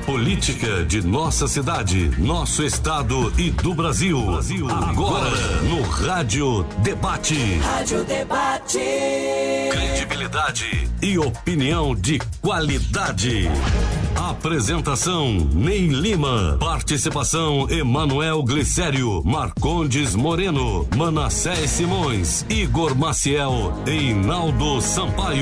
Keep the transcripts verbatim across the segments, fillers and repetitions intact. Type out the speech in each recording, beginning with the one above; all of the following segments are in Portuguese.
política de nossa cidade, nosso estado e do Brasil. Brasil. Agora, no Rádio Debate. Rádio Debate. Credibilidade e opinião de qualidade. Apresentação: Ney Lima. Participação: Emanuel Glicério, Marcondes Moreno, Manassés Simões, Igor Maciel e Inaldo Sampaio.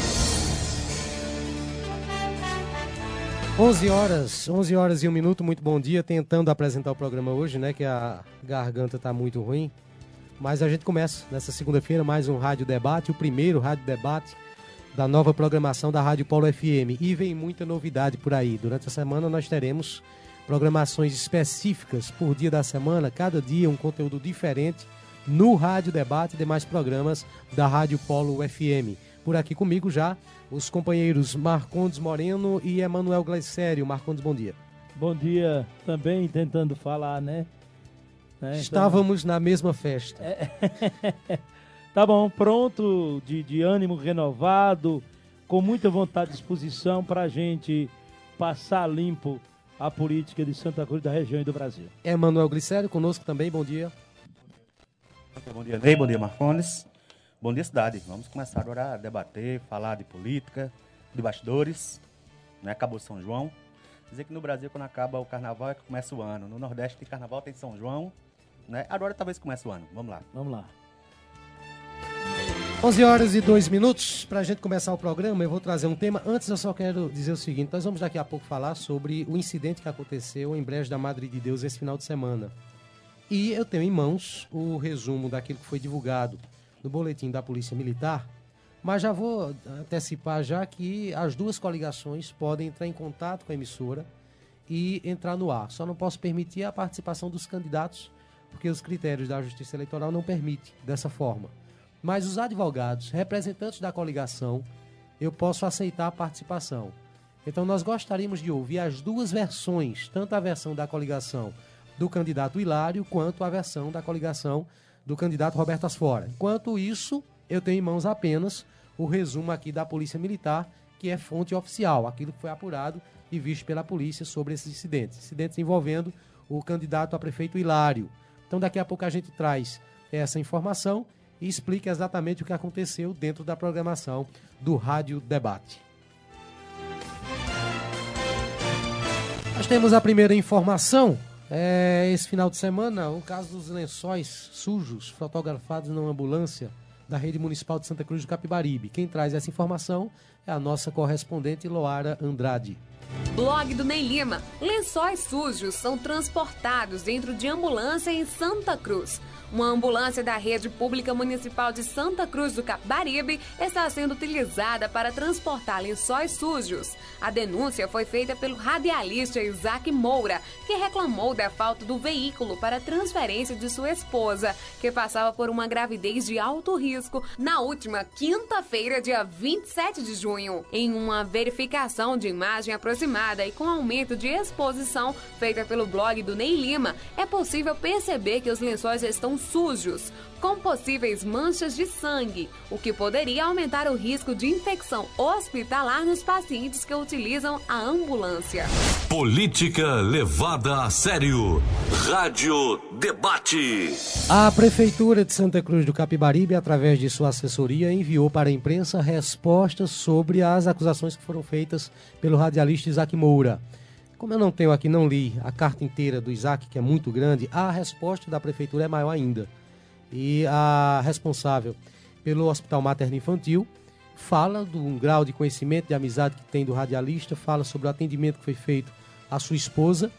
onze horas, onze horas e um minuto, muito bom dia, tentando apresentar o programa hoje, né, que a garganta tá muito ruim, mas a gente começa nessa segunda-feira mais um Rádio Debate, o primeiro Rádio Debate da nova programação da Rádio Polo F M, e vem muita novidade por aí. Durante a semana nós teremos programações específicas por dia da semana, cada dia um conteúdo diferente no Rádio Debate e demais programas da Rádio Polo F M. Por aqui comigo já os companheiros Marcondes Moreno e Emanuel Glicério. Marcondes, bom dia. Bom dia, também tentando falar, né? né? Estávamos então... na mesma festa. É... tá bom, pronto, de, de ânimo renovado, com muita vontade e disposição para a gente passar limpo a política de Santa Cruz, da região e do Brasil. Emanuel Glicério conosco também, bom dia. Bom dia, Ney, bom dia, Marcondes. Bom dia, cidade. Vamos começar agora a debater, falar de política, de bastidores, né? Acabou São João. Dizer que no Brasil, quando acaba o carnaval, é que começa o ano. No Nordeste tem carnaval, tem São João, né? Agora talvez comece o ano. Vamos lá. Vamos lá. onze horas e dois minutos. Para a gente começar o programa, eu vou trazer um tema. Antes, eu só quero dizer o seguinte: nós vamos daqui a pouco falar sobre o incidente que aconteceu em Brejo da Madre de Deus esse final de semana. E eu tenho em mãos o resumo daquilo que foi divulgado no boletim da Polícia Militar, mas já vou antecipar já que as duas coligações podem entrar em contato com a emissora e entrar no ar. Só não posso permitir a participação dos candidatos, porque os critérios da Justiça Eleitoral não permitem dessa forma. Mas os advogados, representantes da coligação, eu posso aceitar a participação. Então nós gostaríamos de ouvir as duas versões, tanto a versão da coligação do candidato Hilário, quanto a versão da coligação do candidato Roberto Asfora. Enquanto isso, eu tenho em mãos apenas o resumo aqui da Polícia Militar, que é fonte oficial, aquilo que foi apurado e visto pela polícia sobre esses incidentes. Incidentes envolvendo o candidato a prefeito Hilário. Então daqui a pouco a gente traz essa informação e explica exatamente o que aconteceu dentro da programação do Rádio Debate. Nós temos a primeira informação. É, esse final de semana, o caso dos lençóis sujos fotografados numa ambulância da Rede Municipal de Santa Cruz do Capibaribe. Quem traz essa informação é a nossa correspondente Loara Andrade. Blog do Ney Lima. Lençóis sujos são transportados dentro de ambulância em Santa Cruz. Uma ambulância da Rede Pública Municipal de Santa Cruz do Capibaribe está sendo utilizada para transportar lençóis sujos. A denúncia foi feita pelo radialista Isaac Moura, que reclamou da falta do veículo para transferência de sua esposa, que passava por uma gravidez de alto risco na última quinta-feira, dia vinte e sete de junho. Em uma verificação de imagem aproximada e com aumento de exposição feita pelo blog do Ney Lima, é possível perceber que os lençóis estão sujos, com possíveis manchas de sangue, o que poderia aumentar o risco de infecção hospitalar nos pacientes que utilizam a ambulância. Política levada a sério. Rádio Debate. A Prefeitura de Santa Cruz do Capibaribe, através de sua assessoria, enviou para a imprensa respostas sobre as acusações que foram feitas pelo radialista Isaac Moura. Como eu não tenho aqui, não li a carta inteira do Isaac, que é muito grande, a resposta da Prefeitura é maior ainda. E a responsável pelo Hospital Materno Infantil fala de um grau de conhecimento, de amizade que tem do radialista, fala sobre o atendimento que foi feito à sua esposa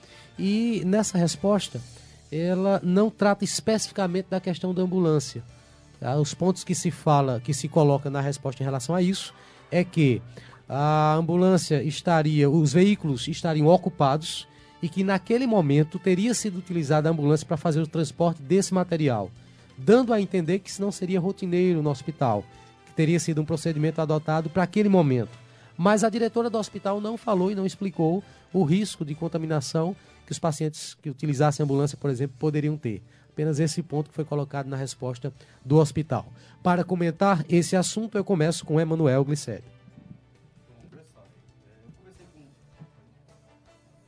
e nessa resposta ela não trata especificamente da questão da ambulância. Os pontos que se fala, que se coloca na resposta em relação a isso é que a ambulância estaria, os veículos estariam ocupados e que naquele momento teria sido utilizada a ambulância para fazer o transporte desse material, dando a entender que isso não seria rotineiro no hospital, que teria sido um procedimento adotado para aquele momento. Mas a diretora do hospital não falou e não explicou o risco de contaminação que os pacientes que utilizassem a ambulância, por exemplo, poderiam ter. Apenas esse ponto que foi colocado na resposta do hospital. Para comentar esse assunto, eu começo com Emanuel Glicério.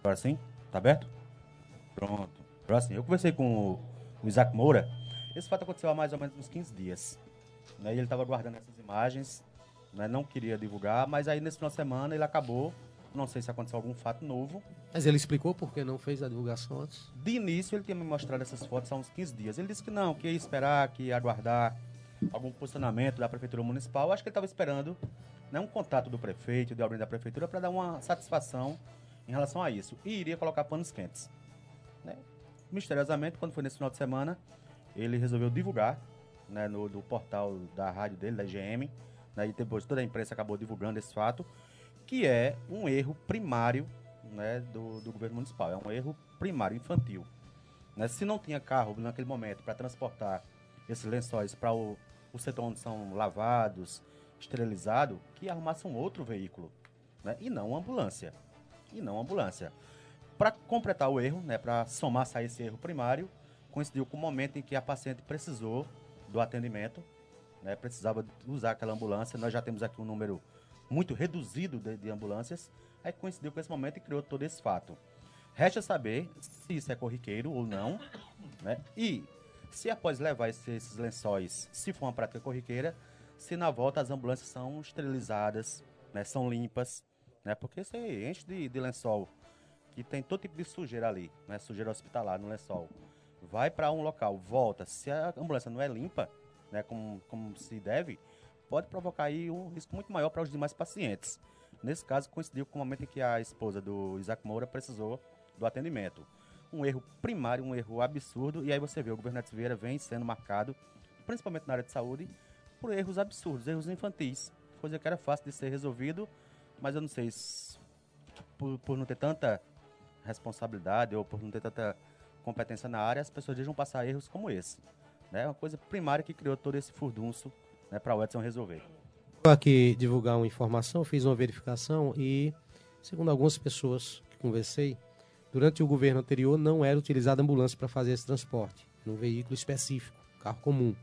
Agora sim? Tá aberto? Pronto. Agora sim. Eu conversei com o, o Isaac Moura. Esse fato aconteceu há mais ou menos uns quinze dias. Né? E ele estava guardando essas imagens, né? Não queria divulgar, mas aí nesse final de semana ele acabou, não sei se aconteceu algum fato novo. Mas ele explicou por que não fez a divulgação antes? De início ele tinha me mostrado essas fotos há uns quinze dias. Ele disse que não, que ia esperar, que ia aguardar algum posicionamento da Prefeitura Municipal. Eu acho que ele estava esperando, né, um contato do prefeito, de alguém da Prefeitura, para dar uma satisfação em relação a isso. E iria colocar panos quentes. Né? Misteriosamente, quando foi nesse final de semana, ele resolveu divulgar, né, no do portal da rádio dele, da I G M, né, e depois toda a imprensa acabou divulgando esse fato, que é um erro primário, né, do, do governo municipal. É um erro primário, infantil. Né? Se não tinha carro naquele momento para transportar esses lençóis para o, o setor onde são lavados, esterilizado, que arrumasse um outro veículo, né? E não uma ambulância. E não uma ambulância. Para completar o erro, né, para somar-se a esse erro primário, coincidiu com o momento em que a paciente precisou do atendimento, né, precisava usar aquela ambulância. Nós já temos aqui um número muito reduzido de, de ambulâncias, aí coincidiu com esse momento e criou todo esse fato. Resta saber se isso é corriqueiro ou não, né, e se após levar esse, esses lençóis, se for uma prática corriqueira, se na volta as ambulâncias são esterilizadas, né, são limpas, né, porque você enche de, de lençol, que tem todo tipo de sujeira ali, né, sujeira hospitalar no lençol, vai para um local, volta, se a ambulância não é limpa, né, como, como se deve, pode provocar aí um risco muito maior para os demais pacientes. Nesse caso, coincidiu com o momento em que a esposa do Isaac Moura precisou do atendimento. Um erro primário, um erro absurdo, e aí você vê, o governo Edson Vieira vem sendo marcado, principalmente na área de saúde, por erros absurdos, erros infantis, coisa que era fácil de ser resolvido, mas eu não sei se por, por não ter tanta responsabilidade ou por não ter tanta competência na área, as pessoas deixam passar erros como esse. É, né? Uma coisa primária que criou todo esse furdunço, né, para o Edson resolver. Vou aqui divulgar uma informação, fiz uma verificação e, segundo algumas pessoas que conversei, durante o governo anterior não era utilizada ambulância para fazer esse transporte, num veículo específico, carro comum.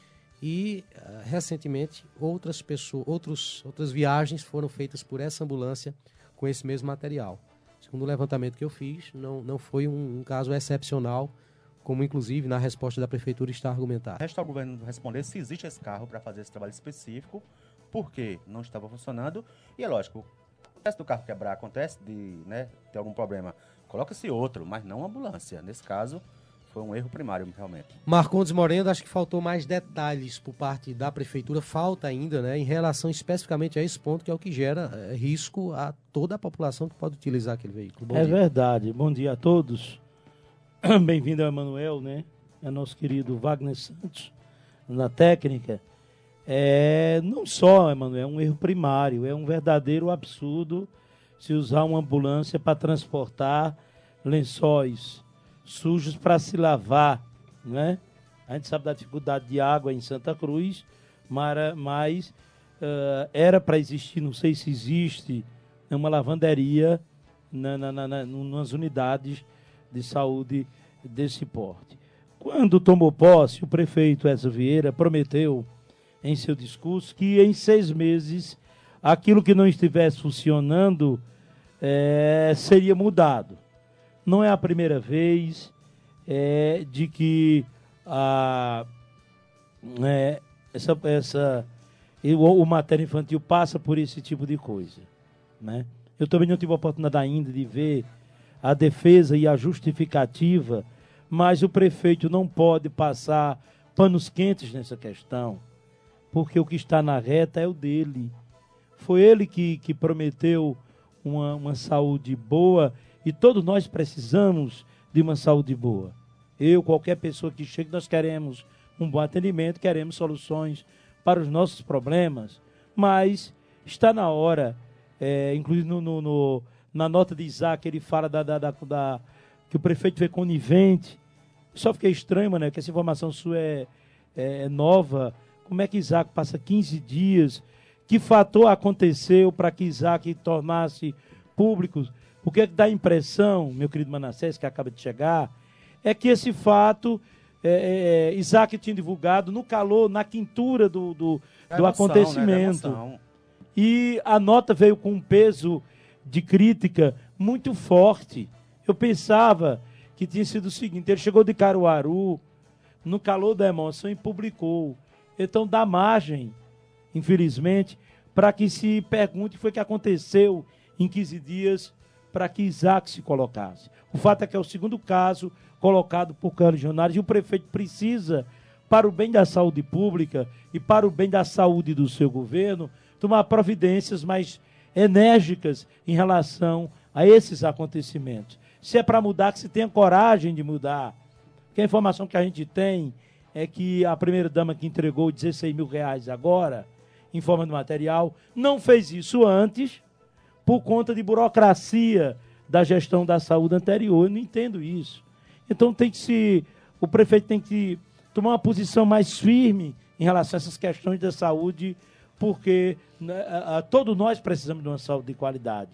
E, uh, recentemente, outras, pessoas, outros, outras viagens foram feitas por essa ambulância com esse mesmo material. Segundo o levantamento que eu fiz, não, não foi um, um caso excepcional, como inclusive na resposta da Prefeitura está argumentado. Resta ao governo responder se existe esse carro para fazer esse trabalho específico, porque não estava funcionando, e é lógico, acontece do carro quebrar, acontece de, né, ter algum problema, coloca-se outro, mas não ambulância. Nesse caso, foi um erro primário, realmente. Marcondes Moreno, acho que faltou mais detalhes por parte da Prefeitura, falta ainda, né, em relação especificamente a esse ponto, que é o que gera é, risco a toda a população que pode utilizar aquele veículo. Bom é dia. Verdade. Bom dia a todos. Bem-vindo ao Emanuel, né? É nosso querido Wagner Santos, na técnica. É, não só, Emanuel, é um erro primário, é um verdadeiro absurdo se usar uma ambulância para transportar lençóis sujos para se lavar, né? A gente sabe da dificuldade de água em Santa Cruz, mas, mas uh, era para existir, não sei se existe, uma lavanderia na, na, na, na, nas unidades de saúde desse porte. Quando tomou posse, o prefeito Edson Vieira prometeu em seu discurso que em seis meses aquilo que não estivesse funcionando é, seria mudado. Não é a primeira vez é, de que a, é, essa, essa, o, o matéria infantil passa por esse tipo de coisa, né? Eu também não tive a oportunidade ainda de ver a defesa e a justificativa, mas o prefeito não pode passar panos quentes nessa questão, porque o que está na reta é o dele. Foi ele que, que prometeu uma, uma saúde boa, e todos nós precisamos de uma saúde boa. Eu, qualquer pessoa que chegue, nós queremos um bom atendimento, queremos soluções para os nossos problemas, mas está na hora, é, inclusive no, no, no, na nota de Isaac, ele fala da, da, da, da, que o prefeito foi conivente. Só fiquei estranho, mano, que essa informação sua é, é, é nova. Como é que Isaac passa quinze dias? Que fator aconteceu para que Isaac tornasse público? Porque dá a impressão, meu querido Manassés, que acaba de chegar, é que esse fato, é, é, Isaac tinha divulgado no calor, na quintura do, do, do emoção, acontecimento. Né? E a nota veio com um peso de crítica muito forte. Eu pensava que tinha sido o seguinte, ele chegou de Caruaru, no calor da emoção, e publicou. Então dá margem, infelizmente, para que se pergunte o que foi que aconteceu em quinze dias para que Isaac se colocasse. O fato é que é o segundo caso colocado por Carlos Jonares, e o prefeito precisa, para o bem da saúde pública e para o bem da saúde do seu governo, tomar providências mais enérgicas em relação a esses acontecimentos. Se é para mudar, que se tenha coragem de mudar. Porque a informação que a gente tem é que a primeira-dama que entregou dezesseis mil reais agora, em forma de material, não fez isso antes por conta de burocracia da gestão da saúde anterior. Eu não entendo isso. Então tem que se, o prefeito tem que tomar uma posição mais firme em relação a essas questões da saúde, porque né, a, a, todos nós precisamos de uma saúde de qualidade.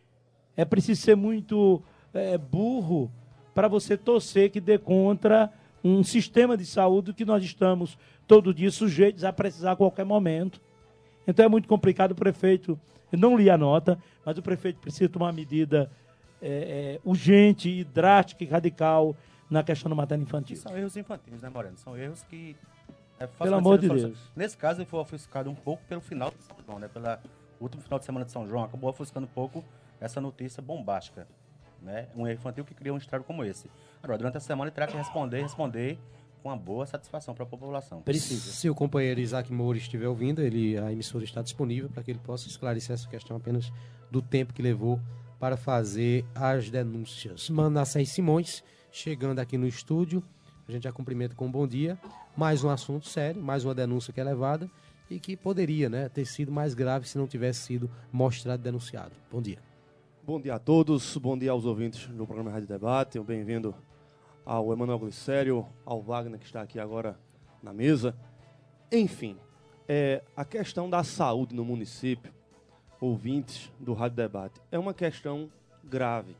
É preciso ser muito é, burro para você torcer que dê contra um sistema de saúde que nós estamos todo dia sujeitos a precisar a qualquer momento. Então é muito complicado. O prefeito, eu não li a nota, mas o prefeito precisa tomar uma medida é, é, urgente, e drástica e radical na questão do materno infantil. São erros infantis, né, Moreno? São erros que... É, pelo amor de solução. Deus. Nesse caso, ele foi ofuscado um pouco pelo final de São João, né? Pelo último final de semana de São João, acabou ofuscando um pouco essa notícia bombástica, né? Um erro infantil que criou um estrago como esse. Agora, durante a semana, ele terá que responder, responder com uma boa satisfação para a população. Precisa. Se o companheiro Isaac Moura estiver ouvindo, ele, a emissora está disponível para que ele possa esclarecer essa questão apenas do tempo que levou para fazer as denúncias. Manassés Simões, chegando aqui no estúdio, a gente já cumprimenta com um bom dia. Mais um assunto sério, mais uma denúncia que é levada e que poderia, né, ter sido mais grave se não tivesse sido mostrado e denunciado. Bom dia. Bom dia a todos, bom dia aos ouvintes do programa Rádio Debate. Bem-vindo ao Emanuel Glicério, ao Wagner, que está aqui agora na mesa. Enfim, é, a questão da saúde no município, ouvintes do Rádio Debate, é uma questão grave.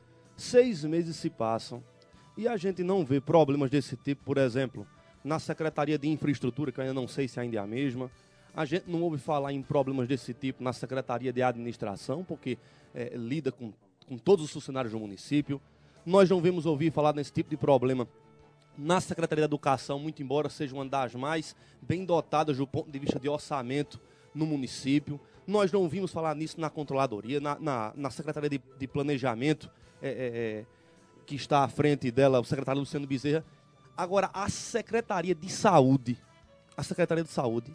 Seis meses se passam e a gente não vê problemas desse tipo, por exemplo, na Secretaria de Infraestrutura, que eu ainda não sei se ainda é a mesma. A gente não ouve falar em problemas desse tipo na Secretaria de Administração, porque é, lida com, com todos os funcionários do município. Nós não vemos ouvir falar nesse tipo de problema na Secretaria de Educação, muito embora seja uma das mais bem dotadas do ponto de vista de orçamento no município. Nós não ouvimos falar nisso na Controladoria, na, na, na Secretaria de, de Planejamento, é, é, que está à frente dela, o secretário Luciano Bezerra. Agora, a Secretaria de Saúde, a Secretaria de Saúde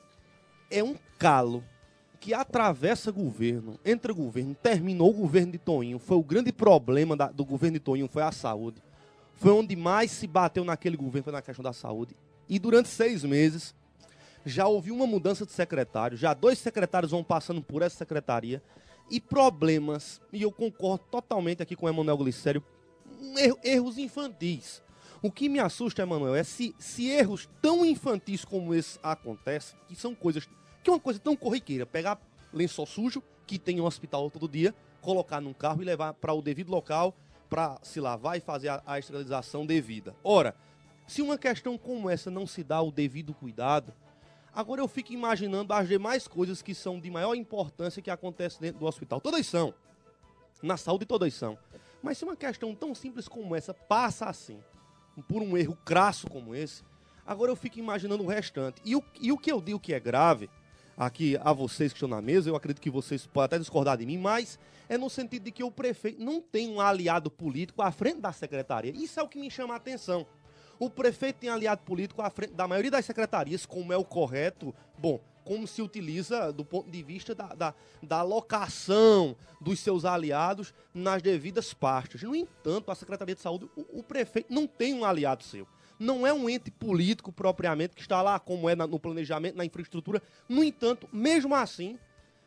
é um calo que atravessa governo, entra governo, terminou o governo de Toinho. Foi o grande problema da, do governo de Toinho, foi a saúde. Foi onde mais se bateu naquele governo, foi na questão da saúde. E durante seis meses, já houve uma mudança de secretário, já dois secretários vão passando por essa secretaria, e problemas, e eu concordo totalmente aqui com o Emanuel Glicério, erro, erros infantis. O que me assusta, Emanuel, é se, se erros tão infantis como esse acontecem, que são coisas, que é uma coisa tão corriqueira, pegar lençol sujo, que tem um hospital todo dia, colocar num carro e levar para o devido local, para se lavar e fazer a, a esterilização devida. Ora, se uma questão como essa não se dá o devido cuidado, agora eu fico imaginando as demais coisas que são de maior importância que acontecem dentro do hospital. Todas são. Na saúde todas são. Mas se uma questão tão simples como essa passa assim, por um erro crasso como esse, agora eu fico imaginando o restante. E o, e o que eu digo que é grave, aqui a vocês que estão na mesa, eu acredito que vocês podem até discordar de mim, mas é no sentido de que o prefeito não tem um aliado político à frente da secretaria. Isso é o que me chama a atenção. O prefeito tem aliado político à frente da maioria das secretarias, como é o correto, bom, como se utiliza do ponto de vista da, da, da alocação dos seus aliados nas devidas pastas. No entanto, a Secretaria de Saúde, o, o prefeito não tem um aliado seu. Não é um ente político propriamente que está lá, como é na, no planejamento, na infraestrutura. No entanto, mesmo assim,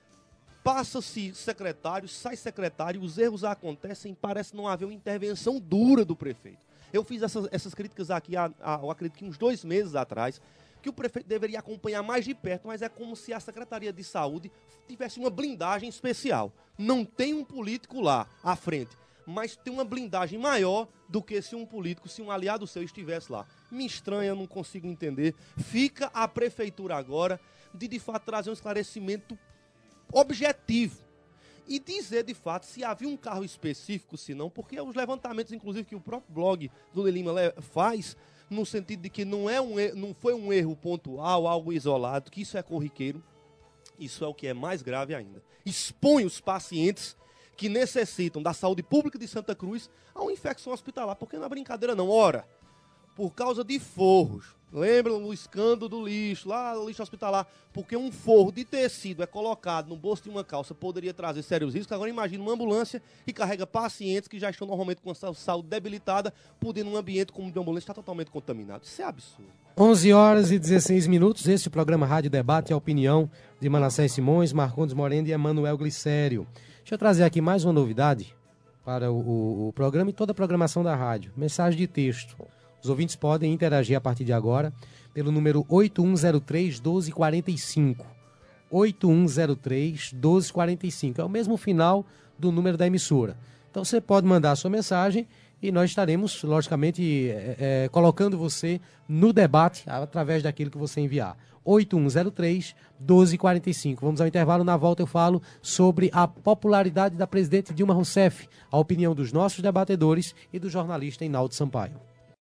passa-se secretário, sai secretário, os erros acontecem, parece não haver uma intervenção dura do prefeito. Eu fiz essas, essas críticas aqui, há, há, eu acredito que uns dois meses atrás, que o prefeito deveria acompanhar mais de perto, mas é como se a Secretaria de Saúde tivesse uma blindagem especial. Não tem um político lá à frente, mas tem uma blindagem maior do que se um político, se um aliado seu estivesse lá. Me estranha, eu não consigo entender. Fica a prefeitura agora de, de fato, trazer um esclarecimento objetivo. e dizer de fato se havia um carro específico, se não, porque os levantamentos, inclusive, que o próprio blog do Ney Lima faz, no sentido de que não, é um, não foi um erro pontual, algo isolado, que isso é corriqueiro, isso é o que é mais grave ainda. Expõe os pacientes que necessitam da saúde pública de Santa Cruz a uma infecção hospitalar, porque não é brincadeira não. Ora, por causa de forros, lembram do escândalo do lixo, lá do lixo hospitalar, porque um forro de tecido é colocado no bolso de uma calça, poderia trazer sérios riscos. Agora imagine uma ambulância que carrega pacientes que já estão normalmente com a saúde debilitada, podendo um ambiente como o de ambulância estar totalmente contaminado. Isso é absurdo. onze horas e dezesseis minutos, este programa Rádio Debate é a opinião de Manassés Simões, Marcondes Moreno e Emanuel Glicério. Deixa eu trazer aqui mais uma novidade para o, o, o programa e toda a programação da rádio. Mensagem de texto. Os ouvintes podem interagir a partir de agora pelo número oito um zero três, um dois quatro cinco. oito um zero três, um dois quatro cinco. É o mesmo final do número da emissora. Então você pode mandar a sua mensagem e nós estaremos, logicamente, é, é, colocando você no debate através daquilo que você enviar. oito um zero três, um dois quatro cinco. Vamos ao intervalo. Na volta eu falo sobre a popularidade da presidente Dilma Rousseff, a opinião dos nossos debatedores e do jornalista Hinaldo Sampaio.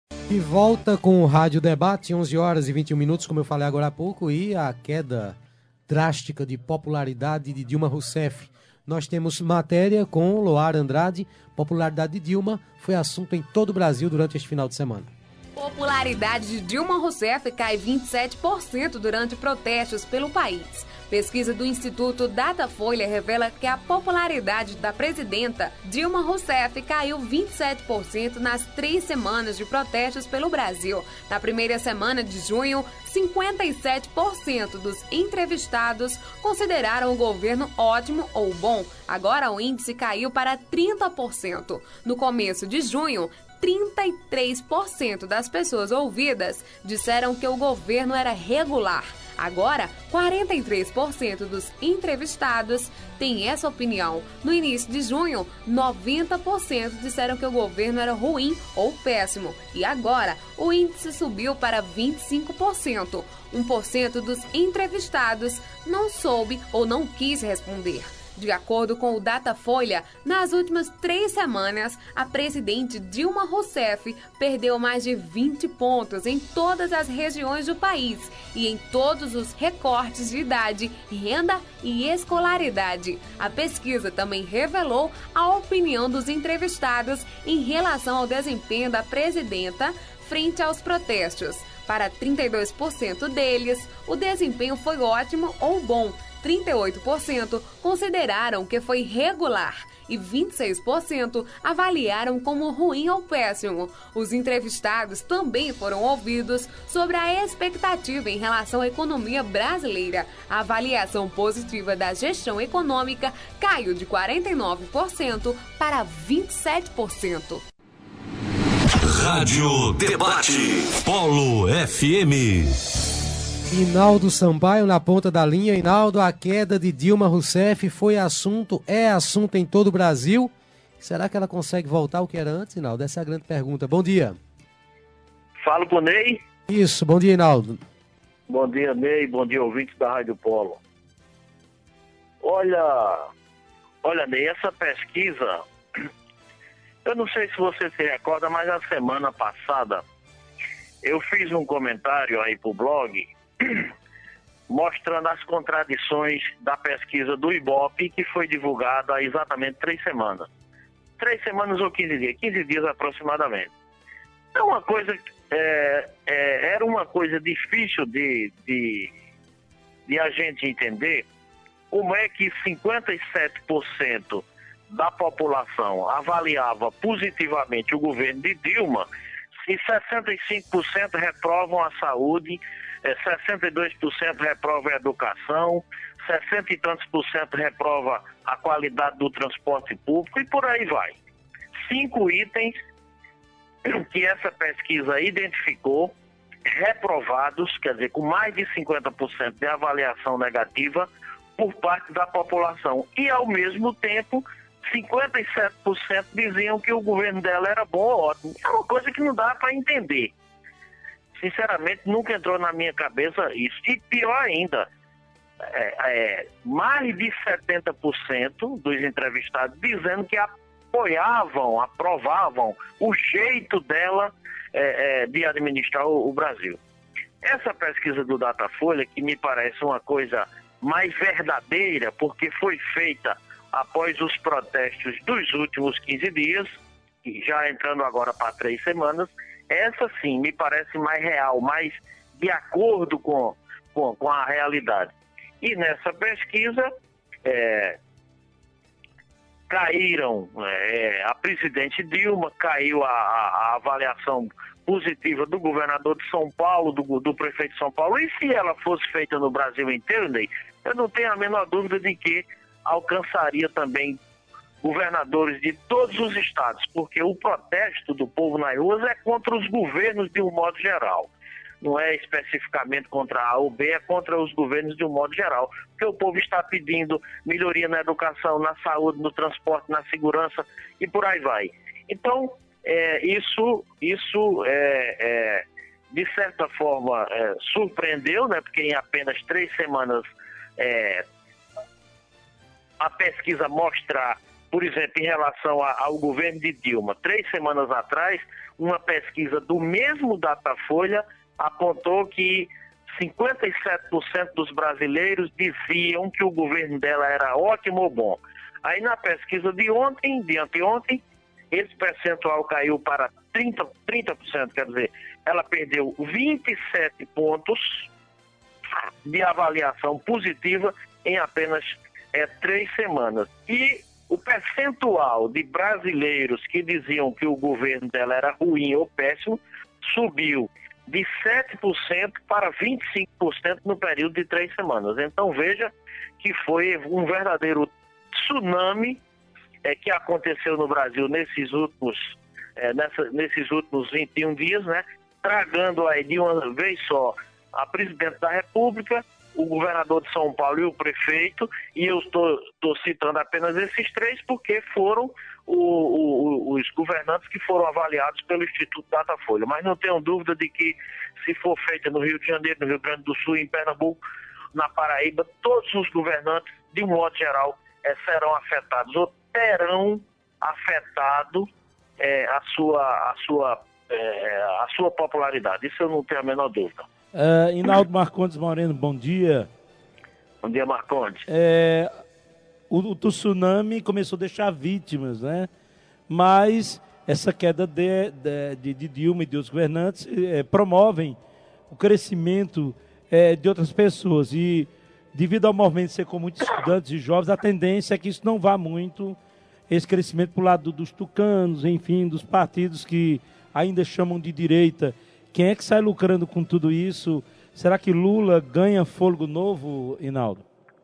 E volta com o Rádio Debate, onze horas e vinte e um minutos, como eu falei agora há pouco, e a queda drástica de popularidade de Dilma Rousseff. Nós temos matéria com Loar Andrade. Popularidade de Dilma foi assunto em todo o Brasil durante este final de semana. Popularidade de Dilma Rousseff cai vinte e sete por cento durante protestos pelo país. Pesquisa do Instituto Datafolha revela que a popularidade da presidenta Dilma Rousseff caiu vinte e sete por cento nas três semanas de protestos pelo Brasil. Na primeira semana de junho, cinquenta e sete por cento dos entrevistados consideraram o governo ótimo ou bom. Agora o índice caiu para trinta por cento. No começo de junho, trinta e três por cento das pessoas ouvidas disseram que o governo era regular. Agora, quarenta e três por cento dos entrevistados têm essa opinião. No início de junho, noventa por cento disseram que o governo era ruim ou péssimo. E agora, o índice subiu para vinte e cinco por cento. um por cento dos entrevistados não soube ou não quis responder. De acordo com o Datafolha, nas últimas três semanas, a presidente Dilma Rousseff perdeu mais de vinte pontos em todas as regiões do país e em todos os recortes de idade, renda e escolaridade. A pesquisa também revelou a opinião dos entrevistados em relação ao desempenho da presidenta frente aos protestos. Para trinta e dois por cento deles, o desempenho foi ótimo ou bom. trinta e oito por cento consideraram que foi regular e vinte e seis por cento avaliaram como ruim ou péssimo. Os entrevistados também foram ouvidos sobre a expectativa em relação à economia brasileira. A avaliação positiva da gestão econômica caiu de quarenta e nove por cento para vinte e sete por cento. Rádio Debate. Polo F M. Hinaldo Sampaio na ponta da linha. Hinaldo, a queda de Dilma Rousseff foi assunto, é assunto em todo o Brasil. Será que ela consegue voltar ao que era antes, Hinaldo? Essa é a grande pergunta. Bom dia. Falo com o Ney. Isso, bom dia, Hinaldo. Bom dia, Ney. Bom dia, ouvintes da Rádio Polo. Olha, olha, Ney, essa pesquisa, eu não sei se você se recorda, mas a semana passada eu fiz um comentário aí pro blog mostrando as contradições da pesquisa do Ibope, que foi divulgada há exatamente três semanas. Três semanas ou quinze dias, quinze dias aproximadamente. É uma coisa, é, é, era uma coisa difícil de, de, de a gente entender como é que cinquenta e sete por cento da população avaliava positivamente o governo de Dilma e sessenta e cinco por cento reprovam a saúde, sessenta e dois por cento reprovam a educação, sessenta e tantos por cento reprova a qualidade do transporte público e por aí vai. Cinco itens que essa pesquisa identificou, reprovados, quer dizer, com mais de cinquenta por cento de avaliação negativa por parte da população. E, ao mesmo tempo, cinquenta e sete por cento diziam que o governo dela era bom ou ótimo. É uma coisa que não dá para entender. Sinceramente, nunca entrou na minha cabeça isso. E pior ainda, é, é, mais de setenta por cento dos entrevistados dizendo que apoiavam, aprovavam o jeito dela é, é, de administrar o, o Brasil. Essa pesquisa do Datafolha, que me parece uma coisa mais verdadeira, porque foi feita após os protestos dos últimos quinze dias, já entrando agora para três semanas, essa sim me parece mais real, mais de acordo com, com, com a realidade. E nessa pesquisa, é, caíram, é, a presidente Dilma, caiu a, a, a avaliação positiva do governador de São Paulo, do, do prefeito de São Paulo, e se ela fosse feita no Brasil inteiro, Ney, eu não tenho a menor dúvida de que alcançaria também governadores de todos os estados, porque o protesto do povo nas ruas é contra os governos de um modo geral. Não é especificamente contra A ou B, é contra os governos de um modo geral. Porque o povo está pedindo melhoria na educação, na saúde, no transporte, na segurança e por aí vai. Então, é, isso, isso é, é, de certa forma, é, surpreendeu, né? Porque em apenas três semanas é, a pesquisa mostrar, por exemplo, em relação a, ao governo de Dilma, três semanas atrás, uma pesquisa do mesmo Datafolha apontou que cinquenta e sete por cento dos brasileiros diziam que o governo dela era ótimo ou bom. Aí na pesquisa de ontem, de anteontem, esse percentual caiu para trinta por cento, quer dizer, ela perdeu vinte e sete pontos de avaliação positiva em apenas é, três semanas. E o percentual de brasileiros que diziam que o governo dela era ruim ou péssimo subiu de sete por cento para vinte e cinco por cento no período de três semanas. Então veja que foi um verdadeiro tsunami é, que aconteceu no Brasil nesses últimos, é, nessa, nesses últimos vinte e um dias, né? Tragando aí de uma vez só a presidente da República, o governador de São Paulo e o prefeito, e eu estou citando apenas esses três porque foram o, o, os governantes que foram avaliados pelo Instituto Datafolha. Mas não tenho dúvida de que, se for feita no Rio de Janeiro, no Rio Grande do Sul, em Pernambuco, na Paraíba, todos os governantes, de um modo geral, é, serão afetados ou terão afetado é, a sua, a sua, é, a sua popularidade. Isso eu não tenho a menor dúvida. Uh, Inaldo Marcondes Moreno, bom dia. Bom dia, Marcondes. É, o, o tsunami começou a deixar vítimas, né? Mas essa queda de, de, de Dilma e de outros governantes é, promovem o crescimento é, de outras pessoas. E devido ao movimento ser com muitos estudantes e jovens, a tendência é que isso não vá muito, esse crescimento para o lado dos tucanos, enfim, dos partidos que ainda chamam de direita. Quem é que sai lucrando com tudo isso? Será que Lula ganha fôlego novo, Inaldo?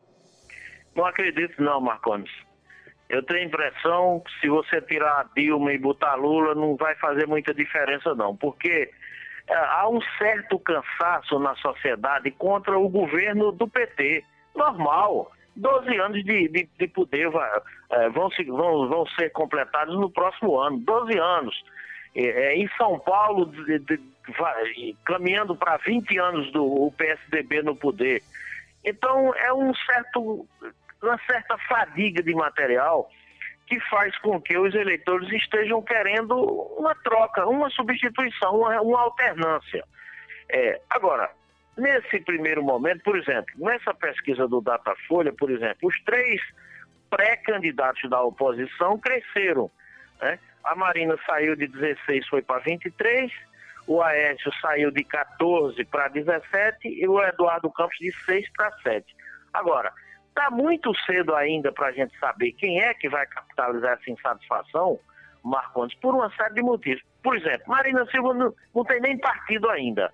Não acredito não, Marcondes. Eu tenho a impressão que se você tirar a Dilma e botar Lula, não vai fazer muita diferença não, porque é, há um certo cansaço na sociedade contra o governo do P T. Normal. doze anos de, de, de poder vai, é, vão, se, vão, vão ser completados no próximo ano. doze anos. É, em São Paulo, de, de, vai, caminhando para vinte anos do P S D B no poder. Então, é um certo, uma certa fadiga de material que faz com que os eleitores estejam querendo uma troca, uma substituição, uma, uma alternância. É, agora, nesse primeiro momento, por exemplo, nessa pesquisa do Datafolha, por exemplo, os três pré-candidatos da oposição cresceram, né? A Marina saiu de dezesseis, foi para vinte e três, o Aécio saiu de quatorze para dezessete e o Eduardo Campos de seis para sete. Agora, está muito cedo ainda para a gente saber quem é que vai capitalizar essa insatisfação, Marcondes, por uma série de motivos. Por exemplo, Marina Silva não, não tem nem partido ainda.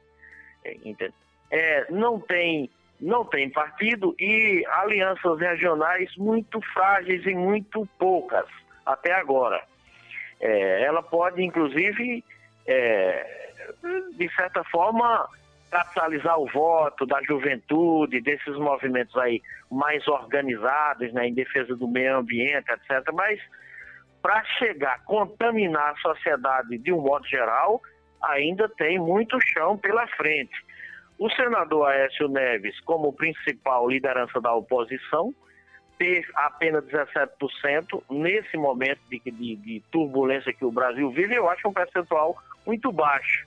É, não tem, não tem partido e alianças regionais muito frágeis e muito poucas até agora. É, ela pode, inclusive, é, de certa forma, capitalizar o voto da juventude, desses movimentos aí mais organizados, né, em defesa do meio ambiente, etcétera. Mas, para chegar a contaminar a sociedade de um modo geral, ainda tem muito chão pela frente. o senador Aécio Neves, como principal liderança da oposição, ter apenas dezessete por cento nesse momento de, de, de turbulência que o Brasil vive, eu acho um percentual muito baixo.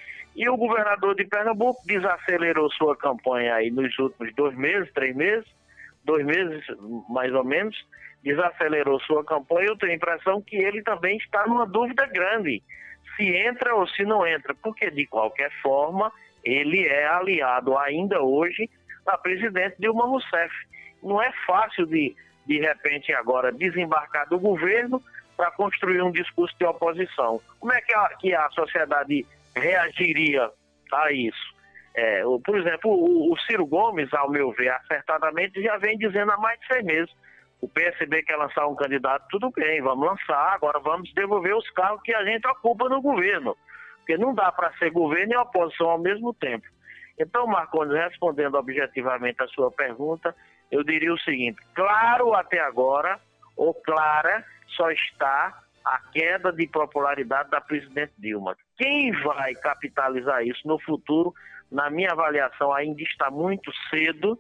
E o governador de Pernambuco desacelerou sua campanha aí nos últimos dois meses, três meses, dois meses mais ou menos, desacelerou sua campanha. Eu tenho a impressão que ele também está numa dúvida grande, se entra ou se não entra, porque de qualquer forma ele é aliado ainda hoje da presidente Dilma Rousseff. Não é fácil de, de repente agora, desembarcar do governo para construir um discurso de oposição. Como é que a, que a sociedade reagiria a isso? É, o, por exemplo, o, o Ciro Gomes, ao meu ver, acertadamente, já vem dizendo há mais de seis meses. O P S B quer lançar um candidato, tudo bem, vamos lançar, agora vamos devolver os cargos que a gente ocupa no governo. Porque não dá para ser governo e oposição ao mesmo tempo. Então, Marcondes, respondendo objetivamente a sua pergunta, eu diria o seguinte: claro até agora, ou clara, só está a queda de popularidade da presidente Dilma. Quem vai capitalizar isso no futuro, na minha avaliação, ainda está muito cedo,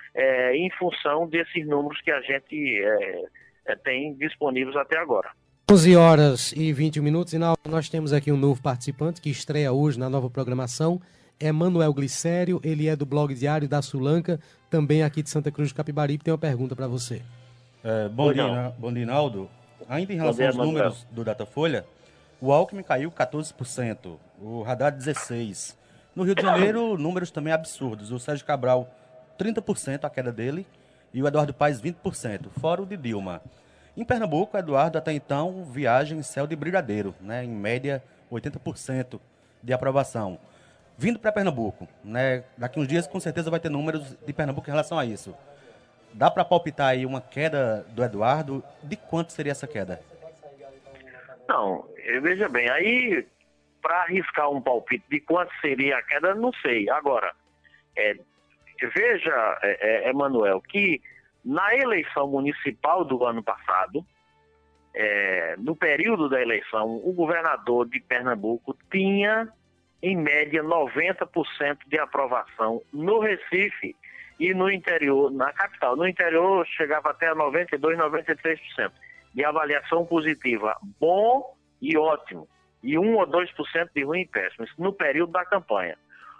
é, em função desses números que a gente é, é, tem disponíveis até agora. onze horas e vinte minutos, e nós temos aqui um novo participante que estreia hoje na nova programação, é Manuel Glicério, ele é do blog Diário da Sulanca, também aqui de Santa Cruz do Capibaribe, tem uma pergunta para você. É, bom, dia, bom dia, Naldo. Ainda em relação dia, aos Manuel. números do Datafolha, o Alckmin caiu quatorze por cento, o Haddad dezesseis por cento. No Rio de Janeiro, números também absurdos, o Sérgio Cabral trinta por cento a queda dele e o Eduardo Paes vinte por cento, fora o de Dilma. Em Pernambuco, Eduardo até então viaja em céu de brigadeiro, né, em média oitenta por cento de aprovação. Vindo para Pernambuco, né, daqui uns dias com certeza vai ter números de Pernambuco em relação a isso. Dá para palpitar aí uma queda do Eduardo? De quanto seria essa queda? Não, veja bem, aí para arriscar um palpite de quanto seria a queda, não sei. Agora, é, veja, é, é, Emanuel, que na eleição municipal do ano passado, é, no período da eleição, o governador de Pernambuco tinha, em média, noventa por cento de aprovação no Recife e no interior, na capital. No interior, chegava até a noventa e dois por cento, noventa e três por cento de avaliação positiva. Bom e ótimo. E um ou dois por cento de ruim e péssimo. Isso no período da campanha.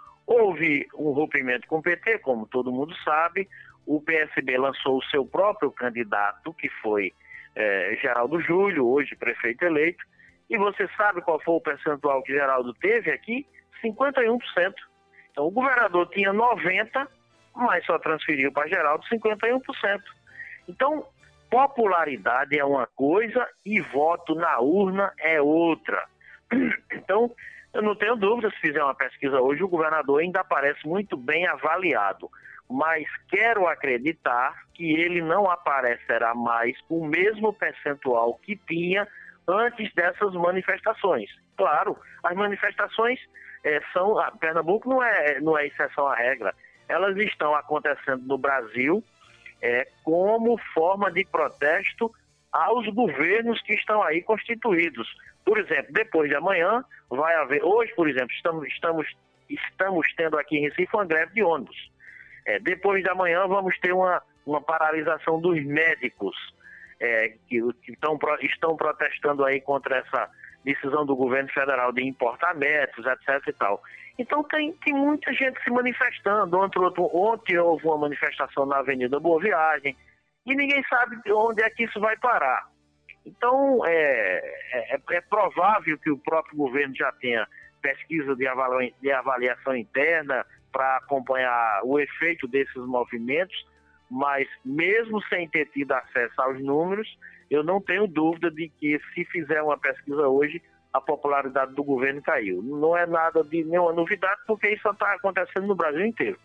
Houve um rompimento com o P T, como todo mundo sabe. O P S B lançou o seu próprio candidato, que foi é, Geraldo Júlio, hoje prefeito eleito. E você sabe qual foi o percentual que Geraldo teve aqui? cinquenta e um por cento. Então o governador tinha noventa por cento, mas só transferiu para Geraldo cinquenta e um por cento. Então, popularidade é uma coisa e voto na urna é outra. Então, eu não tenho dúvida, se fizer uma pesquisa hoje, o governador ainda aparece muito bem avaliado. Mas quero acreditar que ele não aparecerá mais com o mesmo percentual que tinha antes dessas manifestações. Claro, as manifestações é, são... A Pernambuco não é, não é exceção à regra. Elas estão acontecendo no Brasil é, como forma de protesto aos governos que estão aí constituídos. Por exemplo, depois de amanhã vai haver... Hoje, por exemplo, estamos, estamos, estamos tendo aqui em Recife uma greve de ônibus. É, depois de amanhã vamos ter uma, uma paralisação dos médicos é, que, que tão, estão protestando aí contra essa decisão do governo federal de importar médicos, etc e tal. Então tem, tem muita gente se manifestando. Ontem, ontem houve uma manifestação na Avenida Boa Viagem e ninguém sabe onde é que isso vai parar. Então é, é, é provável que o próprio governo já tenha pesquisa de, avalia, de avaliação interna para acompanhar o efeito desses movimentos, mas mesmo sem ter tido acesso aos números, eu não tenho dúvida de que se fizer uma pesquisa hoje, a popularidade do governo caiu. Não é nada de nenhuma novidade, porque isso está acontecendo no Brasil inteiro.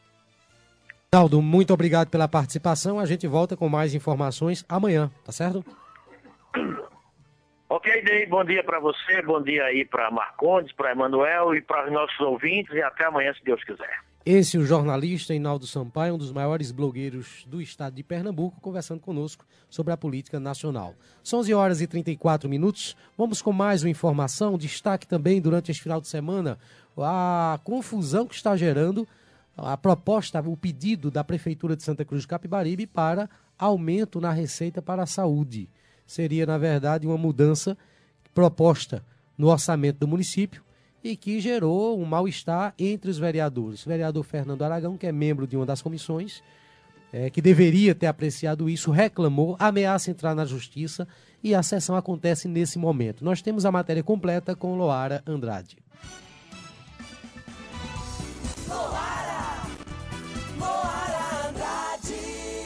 Naldo, muito obrigado pela participação. A gente volta com mais informações amanhã, tá certo? Ok, Ney, bom dia para você, bom dia aí para Marcondes, para Emanuel e para os nossos ouvintes, e até amanhã, se Deus quiser. Esse é o jornalista Hinaldo Sampaio, um dos maiores blogueiros do estado de Pernambuco, conversando conosco sobre a política nacional. São onze horas e trinta e quatro minutos. Vamos com mais uma informação. Destaque também durante este final de semana a confusão que está gerando a proposta, o pedido da Prefeitura de Santa Cruz do Capibaribe para aumento na receita para a saúde. Seria, na verdade, uma mudança proposta no orçamento do município e que gerou um mal-estar entre os vereadores. O vereador Fernando Aragão, que é membro de uma das comissões, é, que deveria ter apreciado isso, reclamou, ameaça entrar na justiça e a sessão acontece nesse momento. Nós temos a matéria completa com Loara Andrade. Loara, Loara Andrade.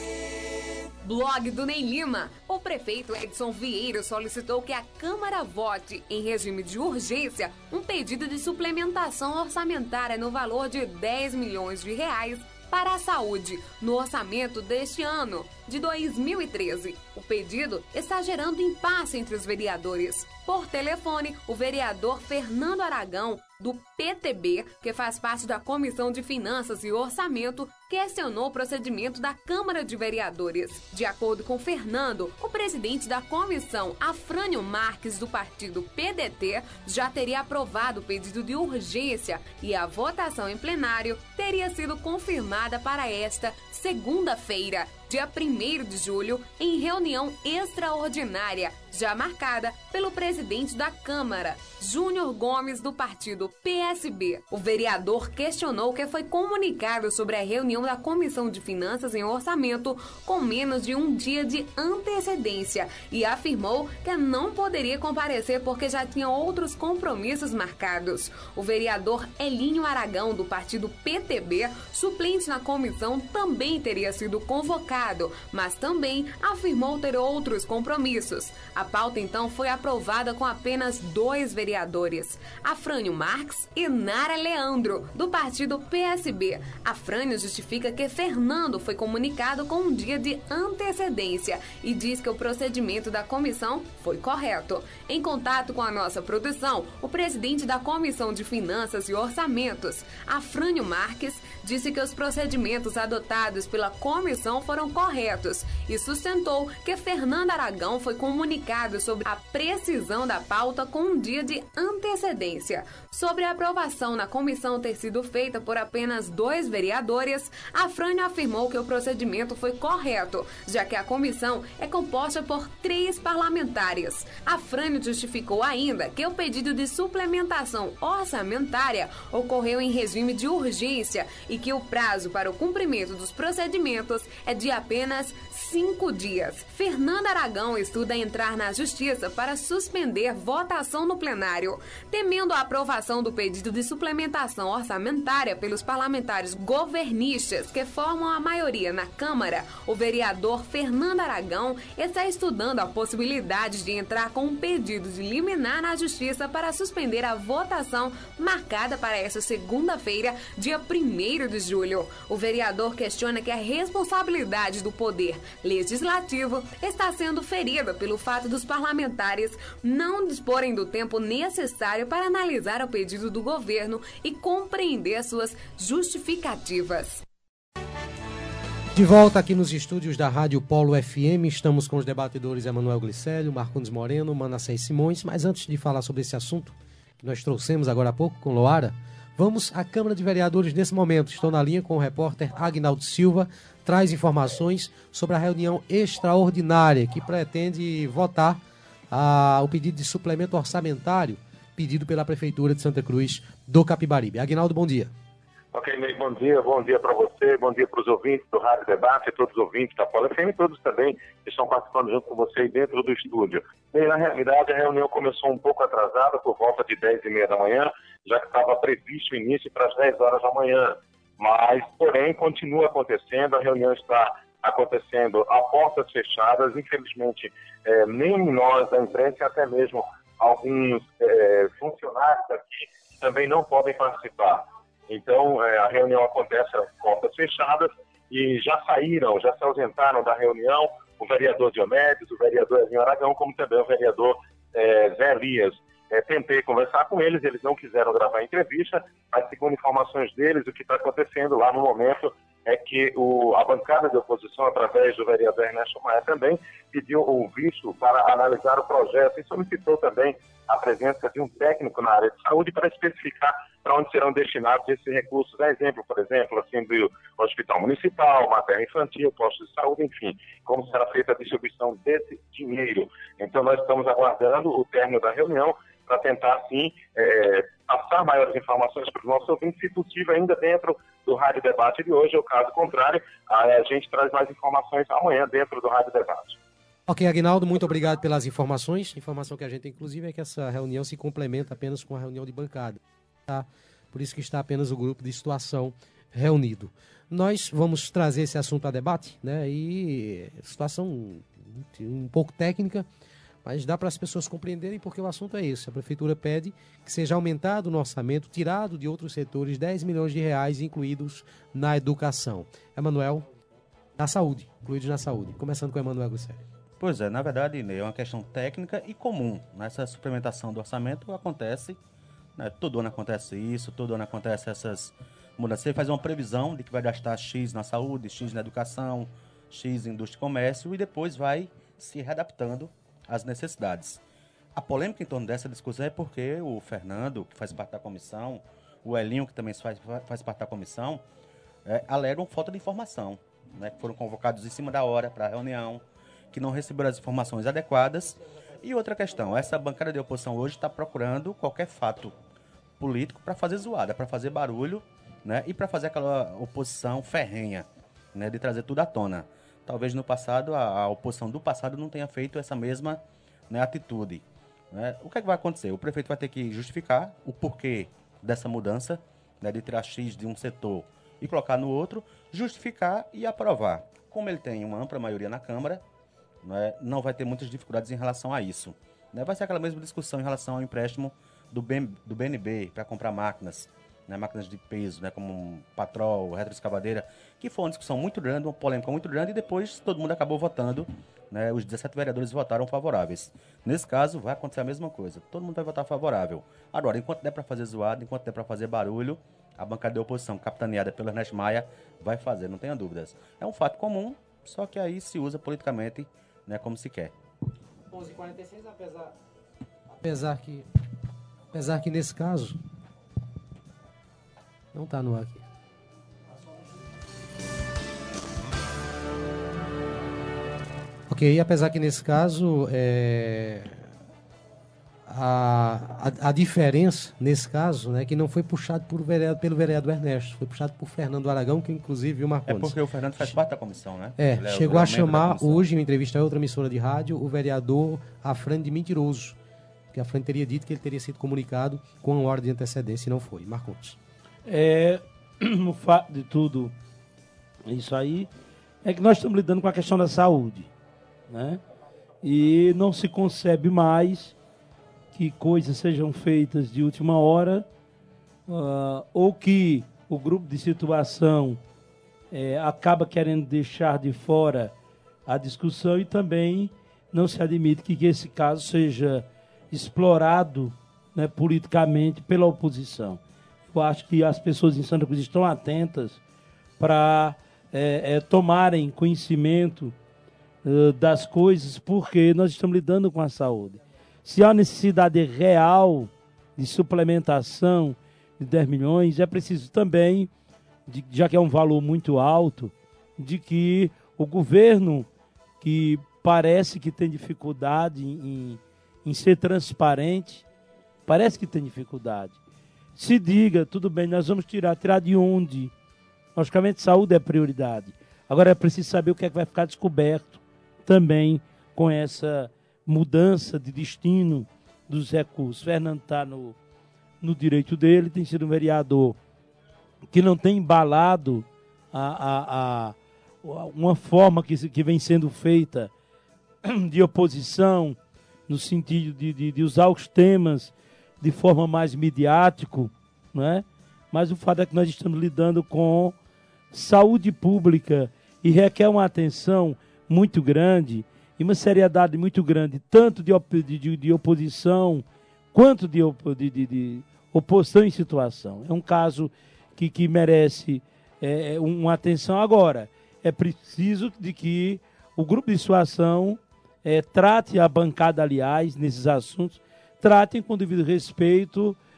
Blog do Ney Lima. O prefeito Edson Vieira solicitou que a Câmara vote, em regime de urgência, um pedido de suplementação orçamentária no valor de dez milhões de reais para a saúde no orçamento deste ano, de dois mil e treze. O pedido está gerando impasse entre os vereadores. Por telefone, o vereador Fernando Aragão, do P T B, que faz parte da Comissão de Finanças e Orçamento, questionou o procedimento da Câmara de Vereadores. De acordo com Fernando, o presidente da comissão, Afrânio Marques, do partido P D T, já teria aprovado o pedido de urgência e a votação em plenário teria sido confirmada para esta segunda-feira, dia primeiro de julho, em reunião extraordinária, já marcada pelo presidente da Câmara, Júnior Gomes, do partido P S B. O vereador questionou que foi comunicado sobre a reunião da Comissão de Finanças e Orçamento com menos de um dia de antecedência e afirmou que não poderia comparecer porque já tinha outros compromissos marcados. O vereador Elinho Aragão, do partido P T B, suplente na comissão, também teria sido convocado, mas também afirmou ter outros compromissos. A pauta, então, foi aprovada com apenas dois vereadores, Afrânio Marques e Nara Leandro, do partido P S B. Afrânio justifica que Fernando foi comunicado com um dia de antecedência e diz que o procedimento da comissão foi correto. Em contato com a nossa produção, o presidente da Comissão de Finanças e Orçamentos, Afrânio Marques, disse que os procedimentos adotados pela comissão foram corretos e sustentou que Fernando Aragão foi comunicado sobre a precisão da pauta com um dia de antecedência. Sobre a aprovação na comissão ter sido feita por apenas dois vereadores, Afrânio afirmou que o procedimento foi correto, já que a comissão é composta por três parlamentares. Afrânio justificou ainda que o pedido de suplementação orçamentária ocorreu em regime de urgência e que o prazo para o cumprimento dos procedimentos é de apenas cinco dias. Fernando Aragão estuda entrar na justiça para suspender votação no plenário. Temendo a aprovação do pedido de suplementação orçamentária pelos parlamentares governistas que formam a maioria na Câmara, o vereador Fernando Aragão está estudando a possibilidade de entrar com um pedido de liminar na justiça para suspender a votação marcada para esta segunda-feira, dia primeiro de julho. O vereador questiona que a responsabilidade do poder legislativo está sendo ferida pelo fato dos parlamentares não disporem do tempo necessário para analisar o pedido do governo e compreender suas justificativas. De volta aqui nos estúdios da Rádio Polo F M, estamos com os debatedores Emanuel Glicélio, Marcondes Moreno, Manassés Simões, mas antes de falar sobre esse assunto que nós trouxemos agora há pouco com Loara, vamos à Câmara de Vereadores nesse momento. Estou na linha com o repórter Agnaldo Silva, traz informações sobre a reunião extraordinária que pretende votar ah, o pedido de suplemento orçamentário pedido pela Prefeitura de Santa Cruz do Capibaribe. Agnaldo, bom dia. Ok, Ney, bom dia, bom dia para você, bom dia para os ouvintes do Rádio Debate, todos os ouvintes da Polo F M, todos também que estão participando junto com você aí dentro do estúdio. Bem, na realidade, a reunião começou um pouco atrasada, por volta de dez e meia da manhã, já que estava previsto o início para as dez horas da manhã. Mas, porém, continua acontecendo, a reunião está acontecendo a portas fechadas, infelizmente, é, nem nós da imprensa, até mesmo alguns é, funcionários aqui também não podem participar. Então, é, a reunião acontece a portas fechadas e já saíram, já se ausentaram da reunião o vereador Diomedes, o vereador Elinho Aragão, como também o vereador é, Zé Elias. É, tentei conversar com eles, eles não quiseram gravar a entrevista, mas segundo informações deles, o que está acontecendo lá no momento é que o, a bancada de oposição, através do vereador Ernesto Maia também, pediu o visto para analisar o projeto e solicitou também a presença de um técnico na área de saúde para especificar para onde serão destinados esses recursos. A exemplo, por exemplo, assim, do Hospital Municipal, materno infantil, postos de saúde, enfim, como será feita a distribuição desse dinheiro. Então, nós estamos aguardando o término da reunião para tentar, assim, é, passar maiores informações para os nossos ouvintes, se possível, ainda dentro do Rádio Debate de hoje, ou caso contrário, a gente traz mais informações amanhã dentro do Rádio Debate. Ok, Aguinaldo, muito obrigado pelas informações. Informação que a gente tem, inclusive, é que essa reunião se complementa apenas com a reunião de bancada. Tá? Por isso que está apenas o grupo de situação reunido. Nós vamos trazer esse assunto a debate, né? E situação um pouco técnica, mas dá para as pessoas compreenderem porque o assunto é esse. A Prefeitura pede que seja aumentado o orçamento, tirado de outros setores dez milhões de reais incluídos na educação. Emanuel, na saúde, incluídos na saúde. Começando com o Emanuel Glicério. Pois é, na verdade, é uma questão técnica e comum. Nessa suplementação do orçamento acontece, né, todo ano acontece isso, todo ano acontece essas mudanças. Você faz uma previsão de que vai gastar X na saúde, X na educação, X em indústria e comércio e depois vai se readaptando às necessidades. A polêmica em torno dessa discussão é porque o Fernando, que faz parte da comissão, o Elinho, que também faz, faz parte da comissão, é, alegam falta de informação, né, que foram convocados em cima da hora para a reunião, que não receberam as informações adequadas. E outra questão, essa bancada de oposição hoje está procurando qualquer fato político para fazer zoada, para fazer barulho, né, e para fazer aquela oposição ferrenha, né, de trazer tudo à tona. Talvez no passado, a, a oposição do passado não tenha feito essa mesma, né, atitude. Né? O que é que vai acontecer? O prefeito vai ter que justificar o porquê dessa mudança, né, de tirar X de um setor e colocar no outro, justificar e aprovar. Como ele tem uma ampla maioria na Câmara, né, não vai ter muitas dificuldades em relação a isso. Né? Vai ser aquela mesma discussão em relação ao empréstimo do, B, do B N B para comprar máquinas, né, máquinas de peso, né, como um patrol, retroescavadeira, que foi uma discussão muito grande, uma polêmica muito grande, e depois todo mundo acabou votando, né, os dezessete vereadores votaram favoráveis. Nesse caso, vai acontecer a mesma coisa, todo mundo vai votar favorável. Agora, enquanto der para fazer zoada, enquanto der para fazer barulho, a bancada de oposição, capitaneada pelo Ernesto Maia, vai fazer, não tenha dúvidas. É um fato comum, só que aí se usa politicamente, né, como se quer. onze e quarenta e seis, apesar, apesar que apesar que nesse caso não está no ar aqui. Ok, apesar que nesse caso é, a, a, a diferença nesse caso, né, que não foi puxado por vereador, pelo vereador Ernesto, foi puxado por Fernando Aragão, que inclusive o Marcondes. É porque o Fernando faz parte da comissão, né? É, Ele chegou é a chamar hoje, em uma entrevista a outra emissora de rádio, o vereador Afrânio de mentiroso, que a Afrânio teria dito que ele teria sido comunicado com uma hora de antecedência e não foi. Marcondes. É, o fato de tudo isso aí é que nós estamos lidando com a questão da saúde, né? E não se concebe mais que coisas sejam feitas de última hora, uh, ou que o grupo de situação é, acaba querendo deixar de fora a discussão, e também não se admite que, que esse caso seja explorado, né, politicamente pela oposição. Eu acho que as pessoas em Santa Cruz estão atentas para é, é, tomarem conhecimento uh, das coisas, porque nós estamos lidando com a saúde. Se há necessidade real de suplementação de dez milhões, é preciso também, de, já que é um valor muito alto, de que o governo, que parece que tem dificuldade em, em ser transparente, parece que tem dificuldade, se diga, tudo bem, nós vamos tirar, tirar de onde? Logicamente, saúde é prioridade. Agora é preciso saber o que é que vai ficar descoberto também com essa mudança de destino dos recursos. Fernando está no, no direito dele, tem sido um vereador que não tem embalado a, a, a, uma forma que, que vem sendo feita de oposição, no sentido de, de, de usar os temas de forma mais midiático, né? Mas o fato é que nós estamos lidando com saúde pública e requer uma atenção muito grande e uma seriedade muito grande, tanto de, op de, de oposição quanto de, op de, de, de oposição em situação. É um caso que, que merece é, uma atenção. Agora, é preciso de que o grupo de situação é, trate a bancada, aliás, nesses assuntos, tratem com devido respeito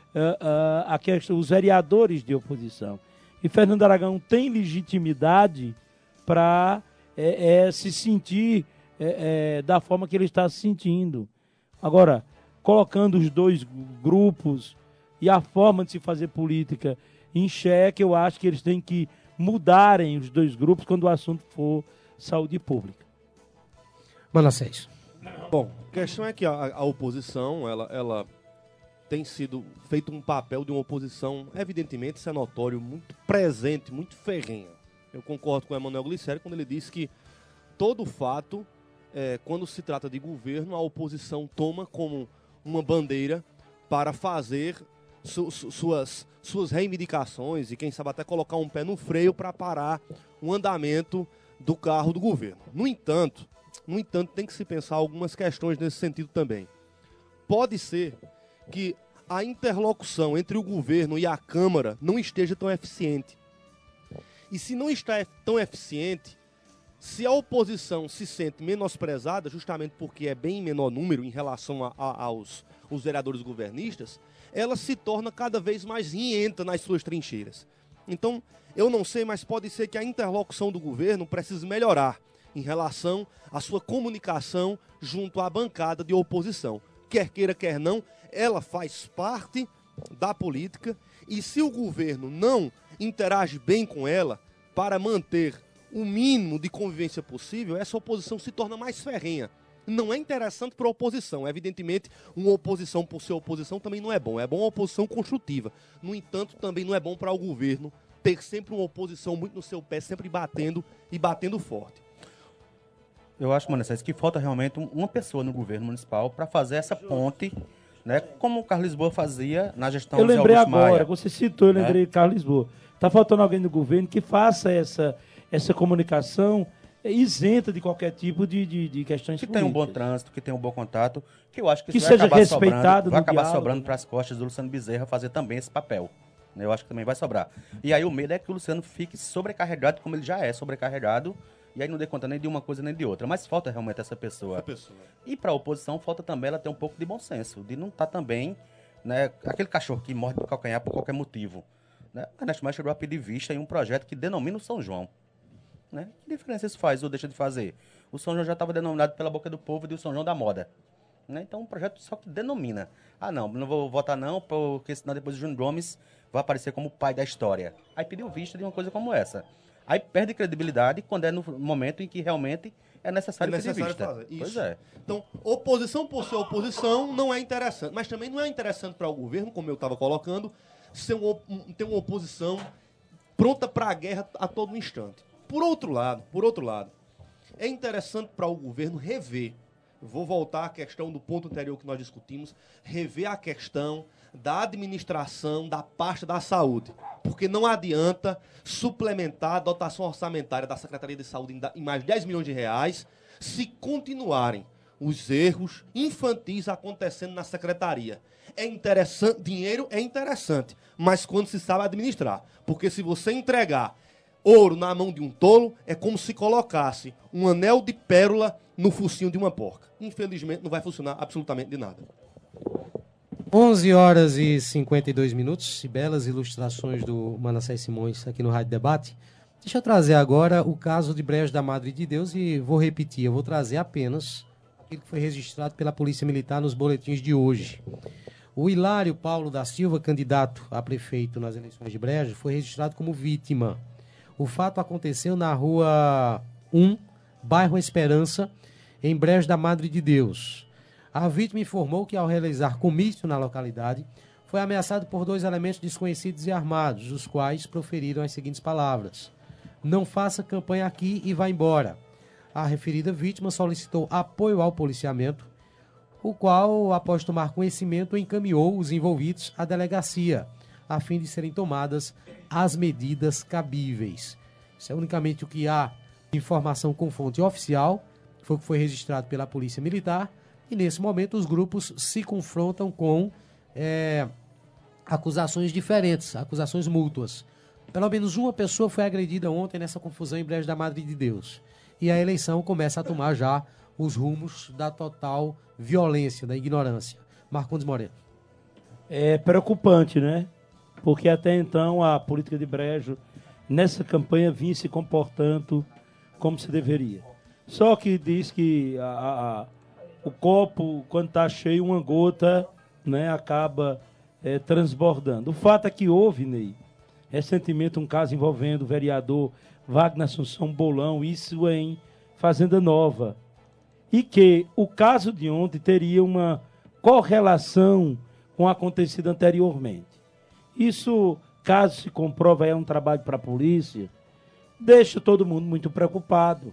uh, a questão, os vereadores de oposição. E Fernando Aragão tem legitimidade para é, é, se sentir é, é, da forma que ele está se sentindo. Agora, colocando os dois grupos e a forma de se fazer política em xeque, eu acho que eles têm que mudarem os dois grupos quando o assunto for saúde pública. Manassés. Bom, a questão é que a, a oposição, ela, ela tem sido feito um papel de uma oposição, evidentemente, isso é notório, muito presente, muito ferrenha. Eu concordo com o Emanuel Glicério quando ele disse que todo fato, é, quando se trata de governo, a oposição toma como uma bandeira para fazer su, su, suas, suas reivindicações e, quem sabe, até colocar um pé no freio para parar o andamento do carro do governo. No entanto, no entanto, tem que se pensar algumas questões nesse sentido também. Pode ser que a interlocução entre o governo e a Câmara não esteja tão eficiente. E se não está tão eficiente, se a oposição se sente menosprezada, justamente porque é bem menor número em relação a, a, aos os vereadores governistas, ela se torna cada vez mais rienta nas suas trincheiras. Então, eu não sei, mas pode ser que a interlocução do governo precise melhorar em relação à sua comunicação junto à bancada de oposição. Quer queira, quer não, ela faz parte da política e se o governo não interage bem com ela para manter o mínimo de convivência possível, essa oposição se torna mais ferrenha. Não é interessante para a oposição. Evidentemente, uma oposição por ser oposição também não é bom. É bom uma oposição construtiva. No entanto, também não é bom para o governo ter sempre uma oposição muito no seu pé, sempre batendo e batendo forte. Eu acho, Manassés, que falta realmente uma pessoa no governo municipal para fazer essa ponte, né, como o Carlos Lisboa fazia na gestão eu de lembrei Augusto agora, Maia. você citou, eu lembrei É. de Carlos Lisboa. Está faltando alguém no governo que faça essa, essa comunicação isenta de qualquer tipo de, de, de questões Que políticas. tem um bom trânsito, que tem um bom contato, que eu acho que, Que isso vai seja acabar respeitado sobrando, no vai acabar diálogo. sobrando para as costas do Luciano Bezerra fazer também esse papel. Eu acho que também vai sobrar. E aí o medo é que o Luciano fique sobrecarregado, como ele já é sobrecarregado, e aí não dê conta nem de uma coisa nem de outra. Mas falta realmente essa pessoa. Essa pessoa. E para a oposição, falta também ela ter um pouco de bom senso, de não estar também, né, aquele cachorro que morde do calcanhar por qualquer motivo. Né? A Ernesto Maia chegou a pedir vista em um projeto que denomina o São João. Né? Que diferença isso faz ou deixa de fazer? O São João já estava denominado pela boca do povo de o São João da moda. Né? Então, um projeto só que denomina. Ah, não, não vou votar não, porque senão depois o Júnior Gomes vai aparecer como o pai da história. Aí pediu vista de uma coisa como essa. Aí perde credibilidade quando é no momento em que realmente é necessário, É necessário pedir vista. fazer. Pois Isso. é. Então, oposição por ser oposição não é interessante. Mas também não é interessante para o governo, como eu estava colocando, ser um, um, ter uma oposição pronta para a guerra a todo instante. Por outro lado, por outro lado, é interessante para o governo rever. Vou voltar à questão do ponto anterior que nós discutimos, rever a questão da administração da pasta da saúde. Porque não adianta suplementar a dotação orçamentária da Secretaria de Saúde em, em mais de dez milhões de reais se continuarem os erros infantis acontecendo na secretaria. É interessante, dinheiro é interessante, mas quando se sabe administrar. Porque se você entregar ouro na mão de um tolo, é como se colocasse um anel de pérola no focinho de uma porca. Infelizmente, não vai funcionar absolutamente de nada. onze horas e cinquenta e dois minutos, e belas ilustrações do Manassés Simões aqui no Rádio Debate. Deixa eu trazer agora o caso de Brejo da Madre de Deus e vou repetir, eu vou trazer apenas aquilo que foi registrado pela Polícia Militar nos boletins de hoje. O Hilário Paulo da Silva, candidato a prefeito nas eleições de Brejo, foi registrado como vítima. O fato aconteceu na rua um, bairro Esperança, em Brejo da Madre de Deus. A vítima informou que, ao realizar comício na localidade, foi ameaçado por dois elementos desconhecidos e armados, os quais proferiram as seguintes palavras: "Não faça campanha aqui e vá embora." A referida vítima solicitou apoio ao policiamento, o qual, após tomar conhecimento, encaminhou os envolvidos à delegacia, a fim de serem tomadas as medidas cabíveis. Isso é unicamente o que há de informação com fonte oficial, foi o que foi registrado pela Polícia Militar, e nesse momento os grupos se confrontam com é, acusações diferentes, acusações mútuas. Pelo menos uma pessoa foi agredida ontem nessa confusão em Brejo da Madre de Deus. E a eleição começa a tomar já os rumos da total violência, da ignorância. Marcondes Moreno. é preocupante, né? Porque até então a política de Brejo, nessa campanha, vinha se comportando como se deveria. Só que diz que a, a, o copo, quando está cheio, uma gota, né, acaba é, transbordando. O fato é que houve, Ney, recentemente um caso envolvendo o vereador Wagner Assunção Bolão, isso em Fazenda Nova, e que o caso de ontem teria uma correlação com o acontecido anteriormente. Isso, caso se comprova, é um trabalho para a polícia, deixa todo mundo muito preocupado.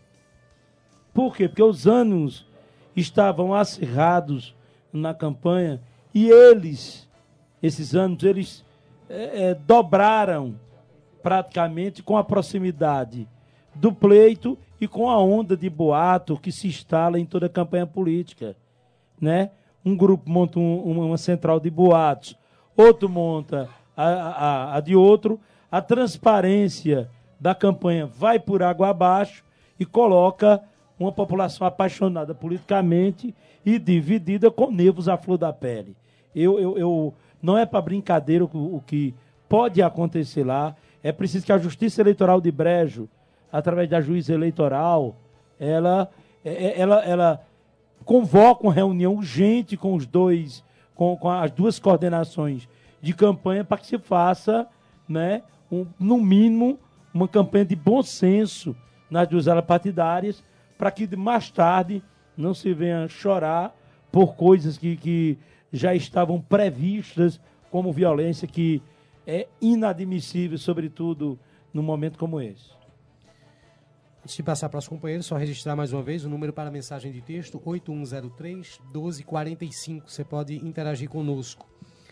Por quê? Porque os ânimos estavam acirrados na campanha e eles, esses ânimos, eles é, é, dobraram praticamente com a proximidade do pleito e com a onda de boato que se instala em toda a campanha política, né? Um grupo monta um, uma central de boatos, outro monta a, a, a de outro, a transparência da campanha vai por água abaixo e coloca uma população apaixonada politicamente e dividida com nervos à flor da pele. Eu, eu, eu, não é para brincadeira o, o que pode acontecer lá. É preciso que a Justiça Eleitoral de Brejo, através da juíza eleitoral, ela, ela, ela convoca uma reunião urgente com os dois, com, com as duas coordenações de campanha para que se faça, né, um, no mínimo, uma campanha de bom senso nas duas áreas partidárias, para que mais tarde não se venha chorar por coisas que, que já estavam previstas como violência, que é inadmissível, sobretudo num momento como esse. Antes de passar para os companheiros, só registrar mais uma vez o número para mensagem de texto, oito um zero três, um dois quatro cinco. Você pode interagir conosco.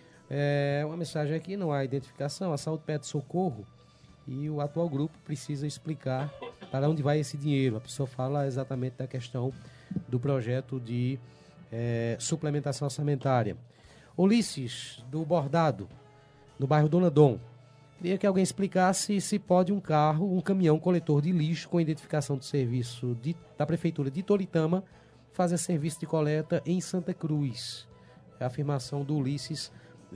É uma mensagem aqui, não há identificação, a saúde pede socorro e o atual grupo precisa explicar para onde vai esse dinheiro. A pessoa fala exatamente da questão do projeto de é, suplementação orçamentária. Ulisses, do Bordado, no bairro Dona Dom. Queria que alguém explicasse se pode um carro, um caminhão coletor de lixo com identificação do serviço de, da Prefeitura de Toritama fazer serviço de coleta em Santa Cruz. É a afirmação do Ulisses,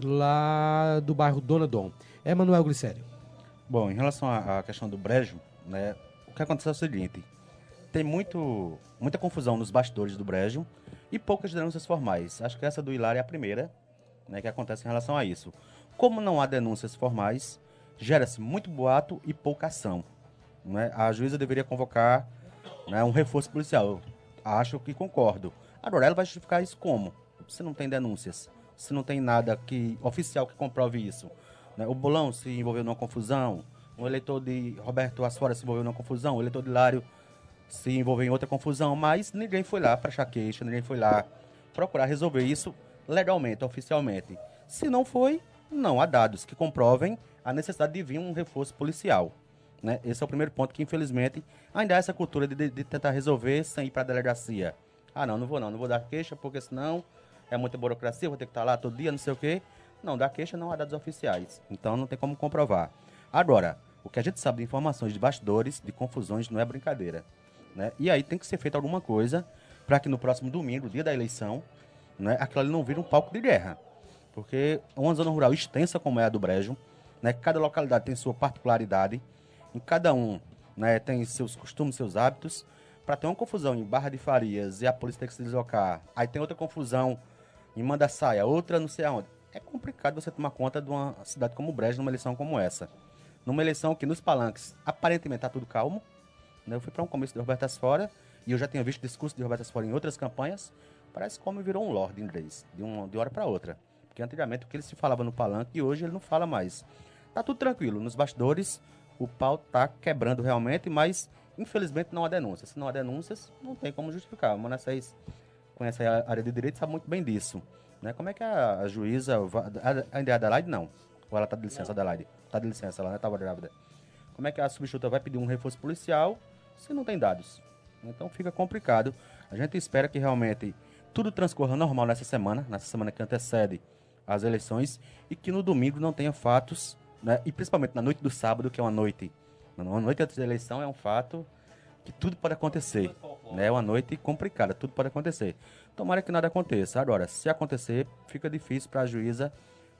lá do bairro Dona Dom. Emanuel Glicério. Bom, em relação à questão do Brejo, né, o que aconteceu é o seguinte: tem muito, muita confusão nos bastidores do Brejo e poucas denúncias formais. Acho que essa do Hilário é a primeira, né, que acontece em relação a isso. Como não há denúncias formais, gera-se muito boato e pouca ação, né? A juíza deveria convocar, né, um reforço policial. Acho que concordo. Agora, ela vai justificar isso como? Se não tem denúncias, se não tem nada que, oficial que comprove isso, né? O Bolão se envolveu numa confusão, o eleitor de Roberto Asfora se envolveu numa confusão, o eleitor de Hilário se envolveu em outra confusão, mas ninguém foi lá para achar queixa, ninguém foi lá procurar resolver isso legalmente, oficialmente. Se não foi, não há dados que comprovem a necessidade de vir um reforço policial, né? Esse é o primeiro ponto que, infelizmente, ainda há essa cultura de, de tentar resolver sem ir para a delegacia. Ah, não, não vou não, não vou dar queixa, porque senão é muita burocracia, vou ter que estar lá todo dia, não sei o quê. Não, dar queixa não há dados oficiais, então não tem como comprovar. Agora, o que a gente sabe de informações de bastidores, de confusões, não é brincadeira, né? E aí tem que ser feita alguma coisa para que no próximo domingo, dia da eleição, né, aquilo ali não vire um palco de guerra. Porque uma zona rural extensa como é a do Brejo, né, cada localidade tem sua particularidade, em cada um, né, tem seus costumes, seus hábitos. Para ter uma confusão em Barra de Farias e a polícia tem que se deslocar, aí tem outra confusão em Mandaçaia, outra não sei aonde. É complicado você tomar conta de uma cidade como o Brejo numa eleição como essa. Numa eleição que nos palanques aparentemente está tudo calmo, né? Eu fui para um comício de Roberto Asfora e eu já tinha visto discurso de Roberto Asfora em outras campanhas. Parece como virou um lorde inglês, de uma de hora para outra. Porque antigamente o que ele se falava no palanque e hoje ele não fala mais. Tá tudo tranquilo, nos bastidores o pau tá quebrando realmente, mas infelizmente não há denúncias. Se não há denúncias, não tem como justificar. O Mano Seis conhece a área de direito, sabe muito bem disso, né? Como é que a, a juíza, ainda é a Adelaide? Não. Ou ela tá de licença, Adelaide? Tá de licença, ela, né? Tava grávida. Como é que a substituta vai pedir um reforço policial se não tem dados? Então fica complicado. A gente espera que realmente tudo transcorra normal nessa semana, nessa semana que antecede as eleições, e que no domingo não tenha fatos, né? E principalmente na noite do sábado, que é uma noite, uma noite antes da eleição, é um fato que tudo pode acontecer, né? É uma noite complicada, tudo pode acontecer. Tomara que nada aconteça. Agora, se acontecer, fica difícil para a juíza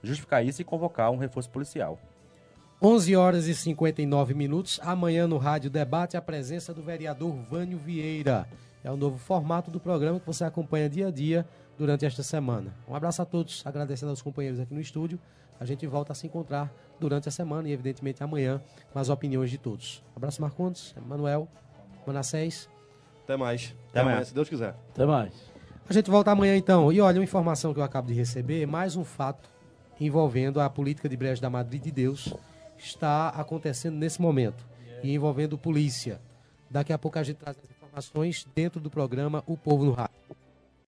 justificar isso e convocar um reforço policial. onze horas e cinquenta e nove minutos. Amanhã no Rádio Debate, a presença do vereador Vânio Vieira. É o novo formato do programa que você acompanha dia a dia durante esta semana. Um abraço a todos, agradecendo aos companheiros aqui no estúdio. A gente volta a se encontrar durante a semana e, evidentemente, amanhã com as opiniões de todos. Um abraço, Marcondes, Manuel, Manassés. Até mais. Até Até amanhã, mais, se Deus quiser. Até mais. A gente volta amanhã, então. E olha, uma informação que eu acabo de receber, mais um fato envolvendo a política de Brejo da Madre de Deus está acontecendo nesse momento e envolvendo polícia. Daqui a pouco a gente traz as informações dentro do programa O Povo no Rádio.